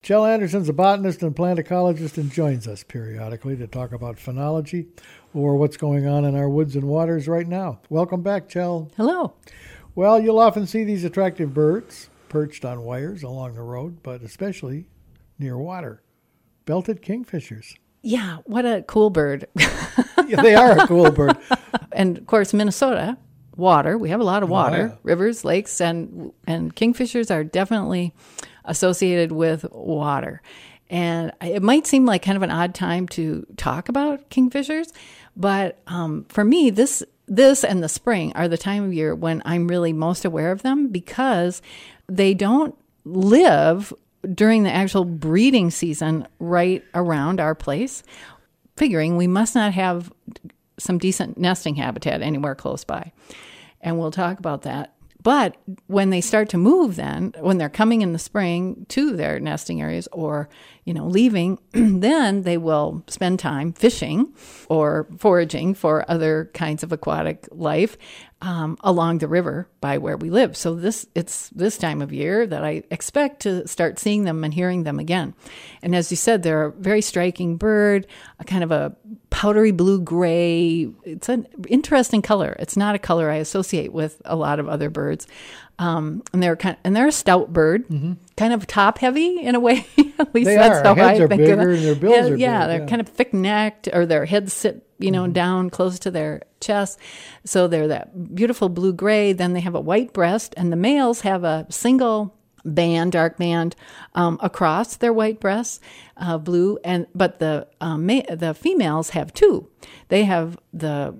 Kjell Anderson's a botanist and plant ecologist and joins us periodically to talk about phenology or what's going on in our woods and waters right now. Welcome back, Kjell. Hello. Well, you'll often see these attractive birds perched on wires along the road, but especially near water. Belted kingfishers. Yeah, what a cool bird. Yeah, they are a cool bird. And, of course, Minnesota, water. We have a lot of water, yeah. Rivers, lakes, and kingfishers are definitely associated with water. And it might seem like kind of an odd time to talk about kingfishers, but for me, this and the spring are the time of year when I'm really most aware of them, because they don't live during the actual breeding season right around our place, figuring we must not have some decent nesting habitat anywhere close by. And we'll talk about that. But when they start to move then, when they're coming in the spring to their nesting areas or, leaving, then they will spend time fishing or foraging for other kinds of aquatic life along the river by where we live. So it's this time of year that I expect to start seeing them and hearing them again. And as you said, they're a very striking bird, a kind of a powdery blue-gray. It's an interesting color. It's not a color I associate with a lot of other birds. And they're a stout bird, kind of top-heavy in a way. At least that's how I think of it. Their heads are bigger and their bills are big. Yeah, they're kind of thick-necked, or their heads sit down close to their chest. So they're that beautiful blue-gray. Then they have a white breast, and the males have a single band, dark band, across their white breasts, blue. But the females have two. They have the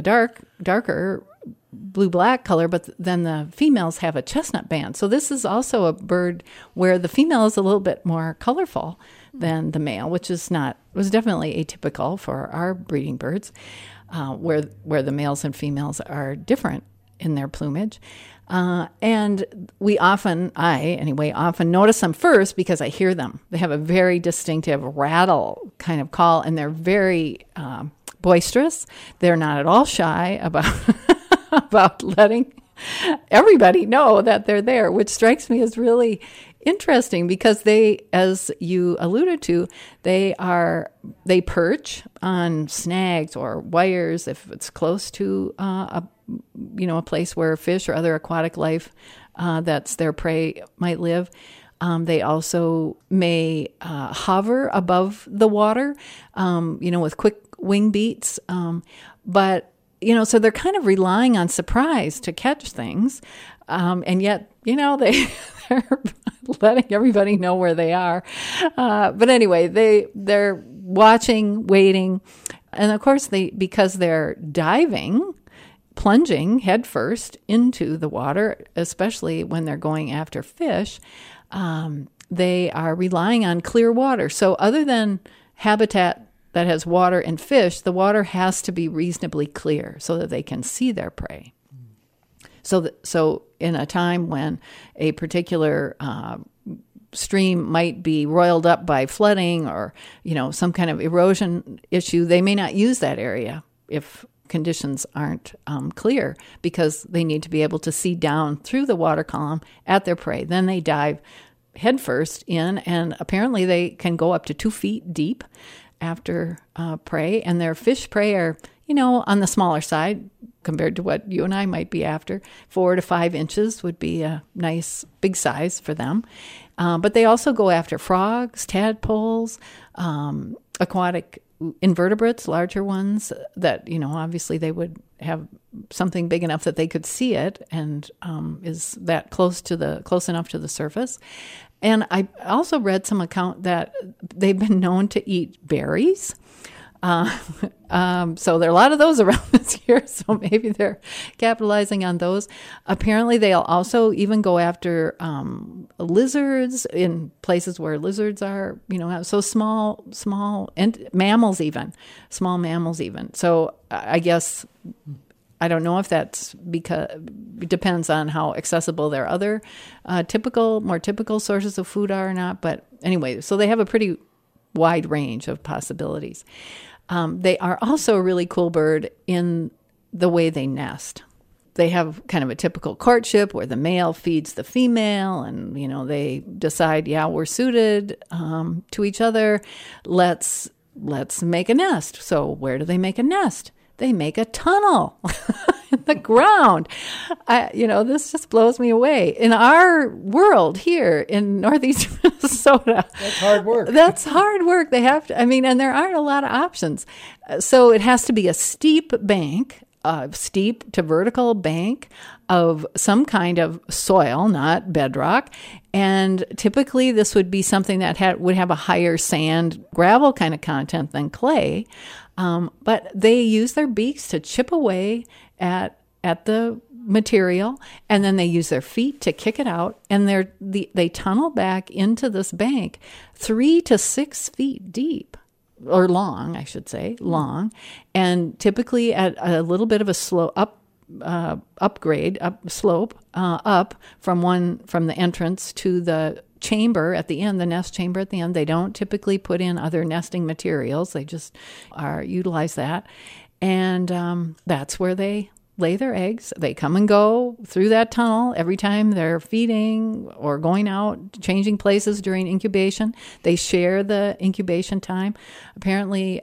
darker blue-black color, but then the females have a chestnut band. So this is also a bird where the female is a little bit more colorful than the male, which was definitely atypical for our breeding birds, where the males and females are different in their plumage. And I often notice them first because I hear them. They have a very distinctive rattle kind of call, and they're very boisterous. They're not at all shy about letting everybody know that they're there, which strikes me as really interesting because they, as you alluded to, they perch on snags or wires if it's close to a place where fish or other aquatic life that's their prey might live. They also may hover above the water, with quick wing beats, but so they're kind of relying on surprise to catch things. And yet, they're letting everybody know where they are. But anyway, they're watching, waiting. And of course, because they're plunging headfirst into the water, especially when they're going after fish, they are relying on clear water. So other than habitat that has water and fish, the water has to be reasonably clear so that they can see their prey. So in a time when a particular stream might be roiled up by flooding or, some kind of erosion issue, they may not use that area if conditions aren't clear, because they need to be able to see down through the water column at their prey. Then they dive headfirst in, and apparently they can go up to 2 feet deep after prey, and their fish prey are, on the smaller side compared to what you and I might be after. 4 to 5 inches would be a nice big size for them. But they also go after frogs, tadpoles, aquatic invertebrates, larger ones that, obviously they would have something big enough that they could see it and is that close enough to the surface. And I also read some account that they've been known to eat berries. So there are a lot of those around this year, so maybe they're capitalizing on those. Apparently, they'll also even go after lizards in places where lizards are, so small and mammals even. So I guess I don't know if that's because it depends on how accessible their other more typical sources of food are or not. But anyway, so they have a pretty wide range of possibilities. They are also a really cool bird in the way they nest. they have kind of a typical courtship where the male feeds the female, and they decide, yeah, we're suited to each other. Let's make a nest. So where do they make a nest? They make a tunnel in the ground. This just blows me away. In our world here in Northeast Minnesota, that's hard work. That's hard work. They have to. And there aren't a lot of options. So it has to be a steep bank. Steep to vertical bank of some kind of soil, not bedrock. And typically this would be something that would have a higher sand, gravel kind of content than clay. But they use their beaks to chip away at the material, and then they use their feet to kick it out, and they tunnel back into this bank 3 to 6 feet deep. Or long, I should say, long, and typically at a little bit of a slope up from the entrance to the chamber at the end, the nest chamber at the end. They don't typically put in other nesting materials; they just utilize that, and that's where they lay their eggs. They come and go through that tunnel every time they're feeding or going out, changing places during incubation. They share the incubation time. Apparently,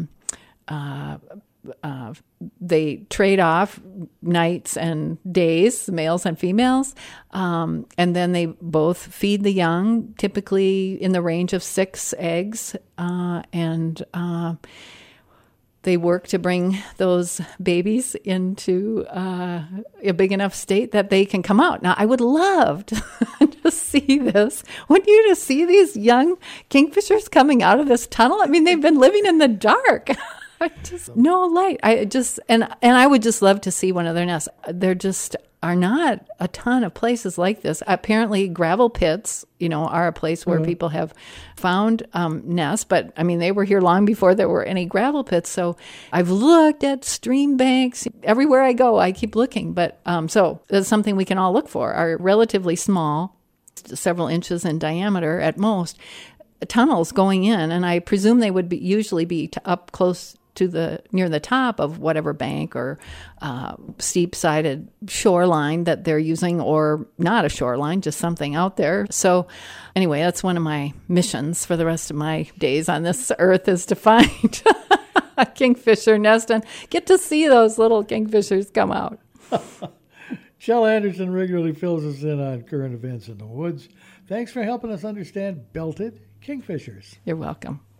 they trade off nights and days, males and females, and then they both feed the young, typically in the range of 6 eggs, and they work to bring those babies into a big enough state that they can come out. Now, I would love to see this. Wouldn't you to see these young kingfishers coming out of this tunnel? They've been living in the dark. No light. And I would just love to see one of their nests. There just are not a ton of places like this. Apparently, gravel pits, are a place where people have found nests. But they were here long before there were any gravel pits. So I've looked at stream banks everywhere I go. I keep looking. But so that's something we can all look for. Are relatively small, several inches in diameter at most, tunnels going in, and I presume they would usually be up close to near the top of whatever bank or steep-sided shoreline that they're using, or not a shoreline, just something out there. So anyway, that's one of my missions for the rest of my days on this earth, is to find a kingfisher nest and get to see those little kingfishers come out. Shell Anderson regularly fills us in on current events in the woods. Thanks for helping us understand belted kingfishers. You're welcome.